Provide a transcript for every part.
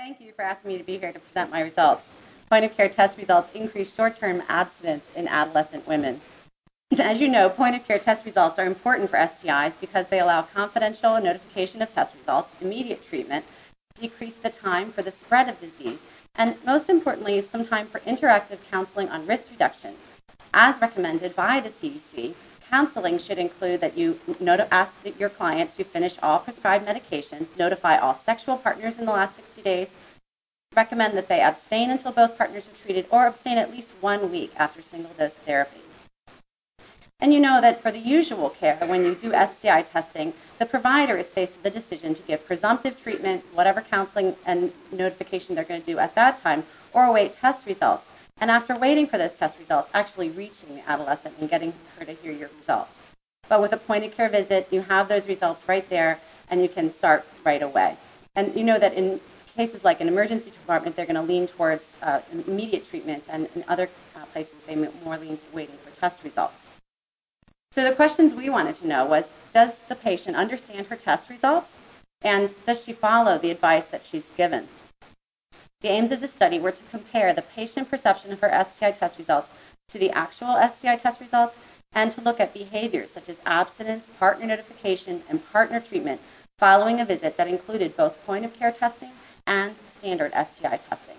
Thank you for asking me to be here to present my results. Point-of-care test results increase short-term abstinence in adolescent women. As you know, point-of-care test results are important for STIs because they allow confidential notification of test results, immediate treatment, decrease the time for the spread of disease, and most importantly, some time for interactive counseling on risk reduction. As recommended by the CDC, counseling should include that you ask your client to finish all prescribed medications, notify all sexual partners in the last 60 days, recommend that they abstain until both partners are treated, or abstain at least 1 week after single-dose therapy. And you know that for the usual care, when you do STI testing, the provider is faced with the decision to give presumptive treatment, whatever counseling and notification they're going to do at that time, or await test results. And after waiting for those test results, actually reaching the adolescent and getting her to hear your results. But with a point-of-care visit, you have those results right there, and you can start right away. And you know that in cases like an emergency department, they're going to lean towards immediate treatment, and in other places, they more lean to waiting for test results. So the questions we wanted to know was, does the patient understand her test results? And does she follow the advice that she's given? The aims of the study were to compare the patient perception of her STI test results to the actual STI test results, and to look at behaviors such as abstinence, partner notification, and partner treatment following a visit that included both point-of-care testing and standard STI testing.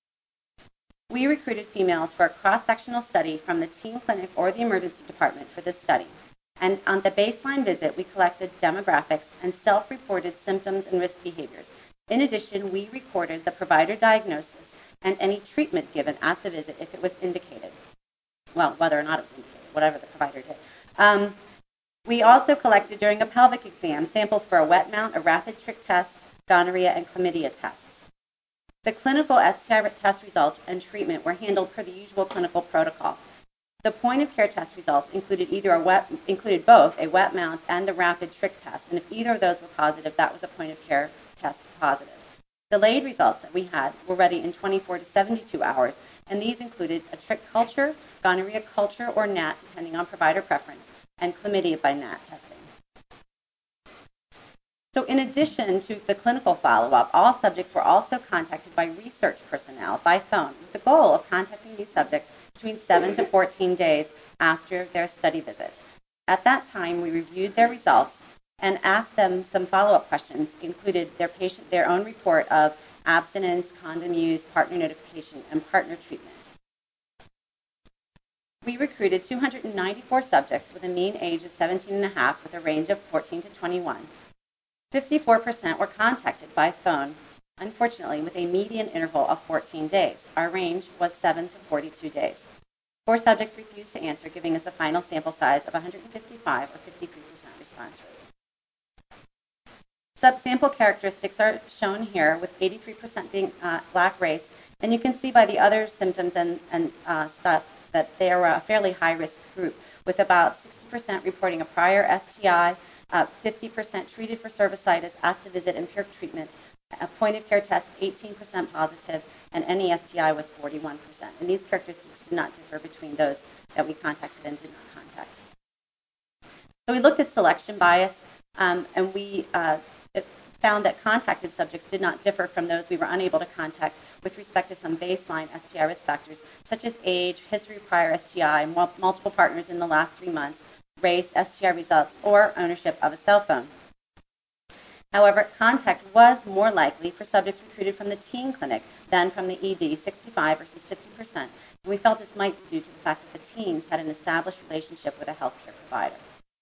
We recruited females for a cross-sectional study from the teen clinic or the emergency department for this study. And on the baseline visit, we collected demographics and self-reported symptoms and risk behaviors. In addition, we recorded the provider diagnosis and any treatment given at the visit if it was indicated. Well, whether or not it was indicated, whatever the provider did. We also collected during a pelvic exam samples for a wet mount, a rapid trick test, gonorrhea, and chlamydia tests. The clinical STI test results and treatment were handled per the usual clinical protocol. The point-of-care test results included both a wet mount and a rapid trick test, and if either of those were positive, that was a point-of-care test positive. Delayed results that we had were ready in 24 to 72 hours, and these included a trick culture, gonorrhea culture or NAT, depending on provider preference, and chlamydia by NAT testing. So in addition to the clinical follow-up, all subjects were also contacted by research personnel by phone with the goal of contacting these subjects between 7 to 14 days after their study visit. At that time, we reviewed their results and asked them some follow-up questions, included their own report of abstinence, condom use, partner notification, and partner treatment. We recruited 294 subjects with a mean age of 17 and a half with a range of 14 to 21. 54% were contacted by phone, unfortunately, with a median interval of 14 days. Our range was 7 to 42 days. 4 subjects refused to answer, giving us a final sample size of 155 or 53% response rate. Subsample characteristics are shown here, with 83% being Black race, and you can see by the other symptoms and stuff that they are a fairly high-risk group, with about 60% reporting a prior STI, 50% treated for cervicitis at the visit and peer treatment, a point-of-care test 18% positive, and any STI was 41%. And these characteristics do not differ between those that we contacted and did not contact. So we looked at selection bias, and we found that contacted subjects did not differ from those we were unable to contact with respect to some baseline STI risk factors, such as age, history of prior STI, multiple partners in the last 3 months, race, STI results, or ownership of a cell phone. However, contact was more likely for subjects recruited from the teen clinic than from the ED, 65 versus 50%. And we felt this might be due to the fact that the teens had an established relationship with a healthcare provider.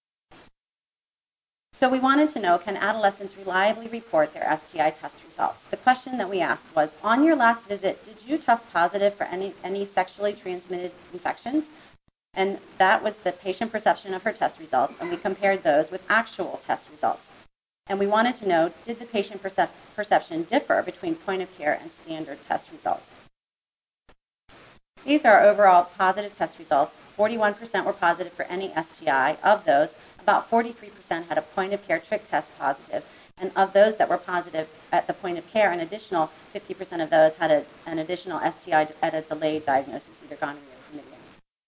So we wanted to know, can adolescents reliably report their STI test results? The question that we asked was, on your last visit, did you test positive for any sexually transmitted infections? And that was the patient perception of her test results, and we compared those with actual test results. And we wanted to know, did the patient perception differ between point-of-care and standard test results? These are overall positive test results. 41% were positive for any STI. Of those, about 43% had a point-of-care trick test positive. And of those that were positive at the point of care, an additional 50% of those had an additional STI at a delayed diagnosis, either gonorrhea or chlamydia.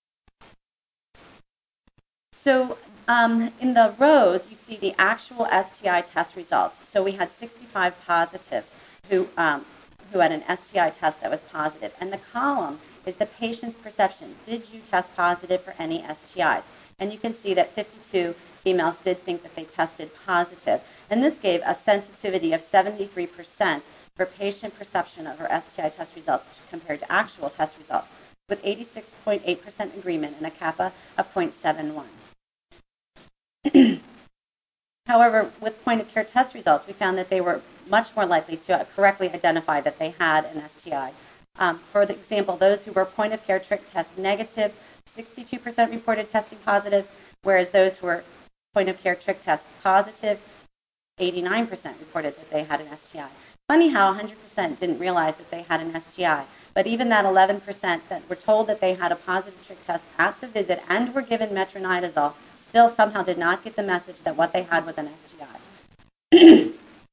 So in the rows, you see the actual STI test results. So we had 65 positives who who had an STI test that was positive. And the column is the patient's perception. Did you test positive for any STIs? And you can see that 52 females did think that they tested positive. And this gave a sensitivity of 73% for patient perception of her STI test results compared to actual test results, with 86.8% agreement and a kappa of 0.71. However, with point-of-care test results, we found that they were much more likely to correctly identify that they had an STI. For example, those who were point-of-care trick test negative, 62% reported testing positive, whereas those who were point-of-care trick test positive, 89% reported that they had an STI. Funny how 100% didn't realize that they had an STI, but even that 11% that were told that they had a positive trick test at the visit and were given metronidazole still somehow did not get the message that what they had was an STI.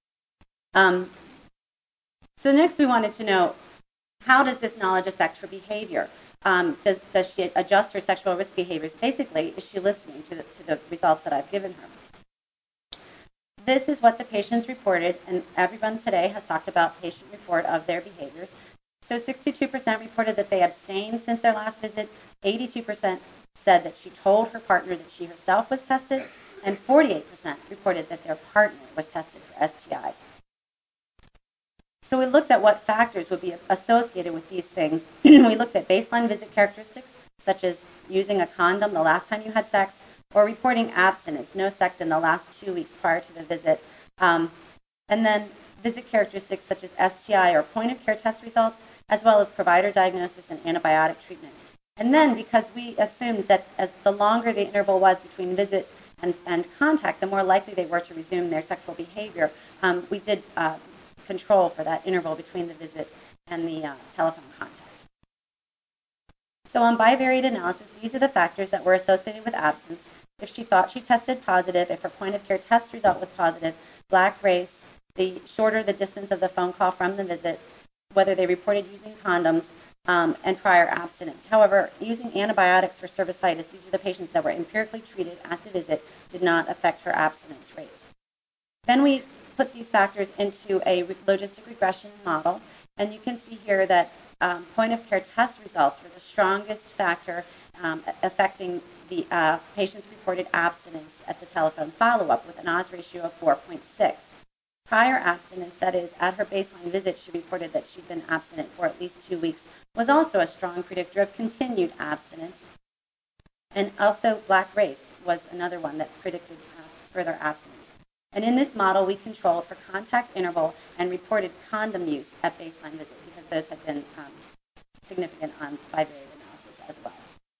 So next we wanted to know, how does this knowledge affect her behavior? Does she adjust her sexual risk behaviors? Basically, is she listening to the results that I've given her? This is what the patients reported, and everyone today has talked about patient report of their behaviors. So 62% reported that they abstained since their last visit, 82% said that she told her partner that she herself was tested, and 48% reported that their partner was tested for STIs. So we looked at what factors would be associated with these things. We looked at baseline visit characteristics, such as using a condom the last time you had sex, or reporting abstinence, no sex in the last 2 weeks prior to the visit. And then visit characteristics such as STI or point-of-care test results, as well as provider diagnosis and antibiotic treatment. And then, because we assumed that as the longer the interval was between visit and contact, the more likely they were to resume their sexual behavior, we did control for that interval between the visit and the telephone contact. So on bivariate analysis, these are the factors that were associated with absence. If she thought she tested positive, if her point-of-care test result was positive, black race, the shorter the distance of the phone call from the visit, whether they reported using condoms, and prior abstinence. However, using antibiotics for cervicitis, these are the patients that were empirically treated at the visit, did not affect her abstinence rates. Then we put these factors into a logistic regression model, and you can see here that point-of-care test results were the strongest factor affecting the patient's reported abstinence at the telephone follow-up, with an odds ratio of 4.6. Prior abstinence, that is, at her baseline visit, she reported that she'd been abstinent for at least 2 weeks, was also a strong predictor of continued abstinence. And also black race was another one that predicted further abstinence. And in this model, we controlled for contact interval and reported condom use at baseline visit, because those had been significant on bivariate analysis as well.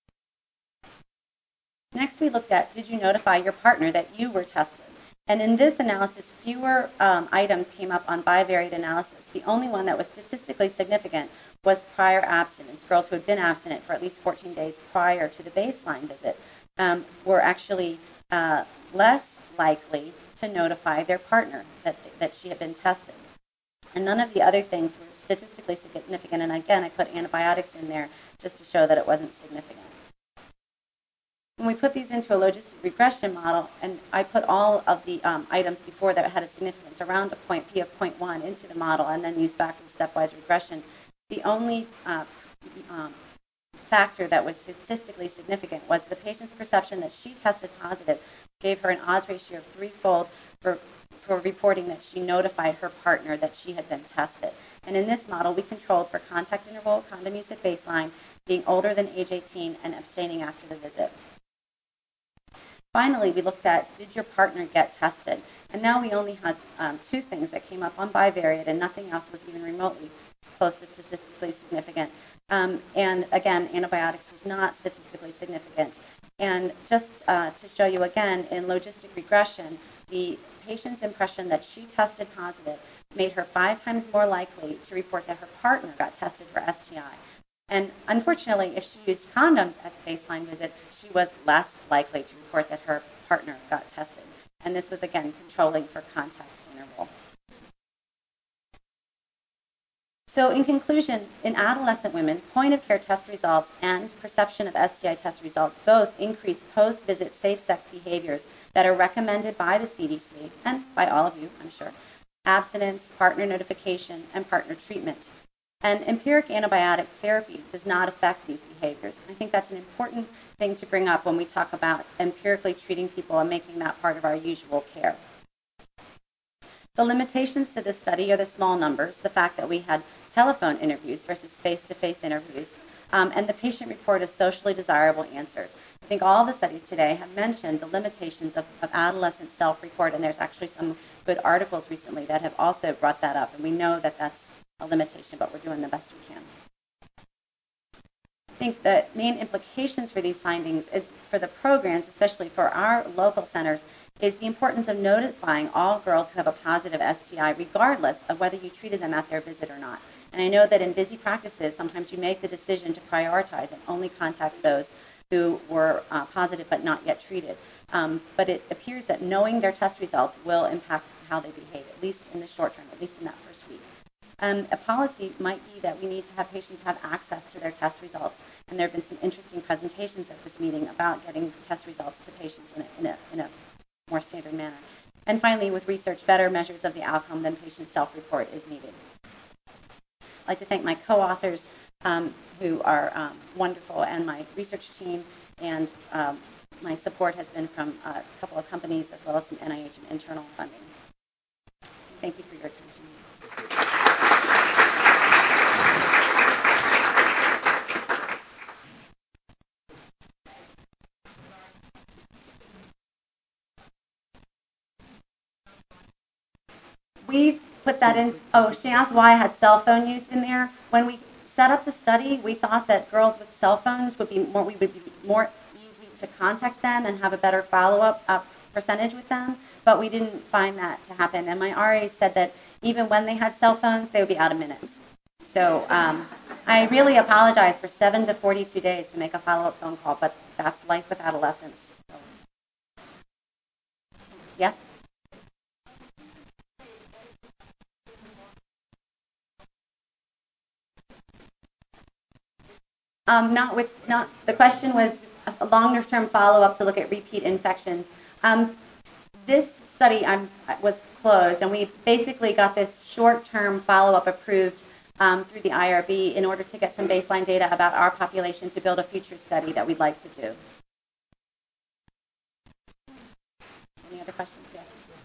Next, we looked at, did you notify your partner that you were tested? And in this analysis, fewer items came up on bivariate analysis. The only one that was statistically significant was prior abstinence. Girls who had been abstinent for at least 14 days prior to the baseline visit were actually less likely to notify their partner that she had been tested. And none of the other things were statistically significant. And again, I put antibiotics in there just to show that it wasn't significant. When we put these into a logistic regression model, and I put all of the items before that had a significance around a point P of 0.1 into the model, and then used backward stepwise regression, the only factor that was statistically significant was the patient's perception that she tested positive gave her an odds ratio of threefold for reporting that she notified her partner that she had been tested. And in this model, we controlled for contact interval, condom use at baseline, being older than age 18, and abstaining after the visit. Finally, we looked at, did your partner get tested? And now we only had 2 things that came up on bivariate, and nothing else was even remotely close to statistically significant. And again, antibiotics was not statistically significant. And just to show you again, in logistic regression, the patient's impression that she tested positive made her 5 times more likely to report that her partner got tested for STI. And unfortunately, if she used condoms at the baseline visit, she was less likely to report that her partner got tested. And this was, again, controlling for contact interval. So in conclusion, in adolescent women, point-of-care test results and perception of STI test results both increase post-visit safe sex behaviors that are recommended by the CDC, and by all of you, I'm sure, abstinence, partner notification, and partner treatment. And empiric antibiotic therapy does not affect these behaviors. I think that's an important thing to bring up when we talk about empirically treating people and making that part of our usual care. The limitations to this study are the small numbers, the fact that we had telephone interviews versus face-to-face interviews, and the patient report of socially desirable answers. I think all the studies today have mentioned the limitations of adolescent self-report, and there's actually some good articles recently that have also brought that up, and we know that that's a limitation, but we're doing the best we can. I think the main implications for these findings is for the programs, especially for our local centers, is the importance of notifying all girls who have a positive STI, regardless of whether you treated them at their visit or not. And I know that in busy practices, sometimes you make the decision to prioritize and only contact those who were positive but not yet treated. But it appears that knowing their test results will impact how they behave, at least in the short term, at least in that first week. A policy might be that we need to have patients have access to their test results. And there have been some interesting presentations at this meeting about getting test results to patients in a more standard manner. And finally, with research, better measures of the outcome than patient self-report is needed. I'd like to thank my co-authors who are wonderful, and my research team, and my support has been from a couple of companies as well as some NIH and internal funding. Thank you for your attention. We put that in. Oh, she asked why I had cell phone use in there. When we set up the study, we thought that girls with cell phones would be more easy to contact them and have a better follow-up percentage with them, but we didn't find that to happen. And my RA said that even when they had cell phones, they would be out of minutes. So I really apologize for 7 to 42 days to make a follow-up phone call, but that's life with adolescents. So. Yes? The question was a longer-term follow-up to look at repeat infections. This study was closed, and we basically got this short-term follow-up approved through the IRB in order to get some baseline data about our population to build a future study that we'd like to do. Any other questions? Yes.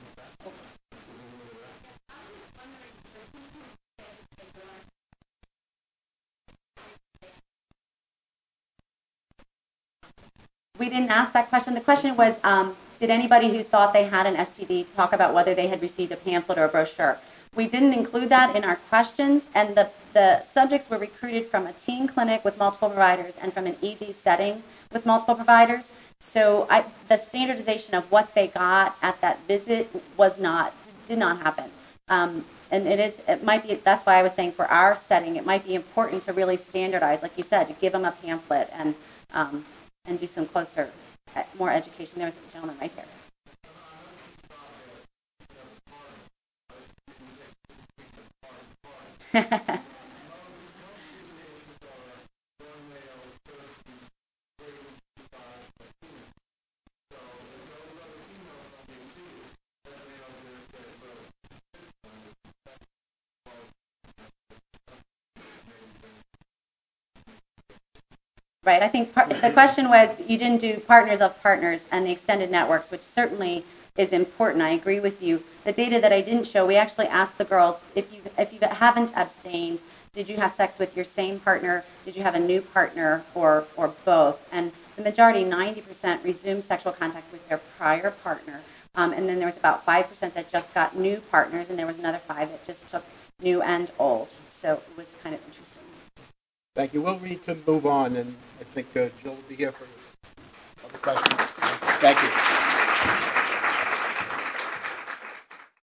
We didn't ask that question. The question was, did anybody who thought they had an STD talk about whether they had received a pamphlet or a brochure? We didn't include that in our questions, and the subjects were recruited from a teen clinic with multiple providers and from an ED setting with multiple providers. So the standardization of what they got at that visit did not happen. And it might be, that's why I was saying for our setting, it might be important to really standardize, like you said, to give them a pamphlet and do some closer, more education. There was a gentleman right here. Right, I think the question was, you didn't do partners of partners and the extended networks, which certainly is important. I agree with you. The data that I didn't show, we actually asked the girls, if you haven't abstained, did you have sex with your same partner? Did you have a new partner, or both? And the majority, 90%, resumed sexual contact with their prior partner. And then there was about 5% that just got new partners, and there was another 5% that just took new and old. So it was kind of interesting. Thank you. We'll need to move on, and I think Jill will be here for other questions. Thank you.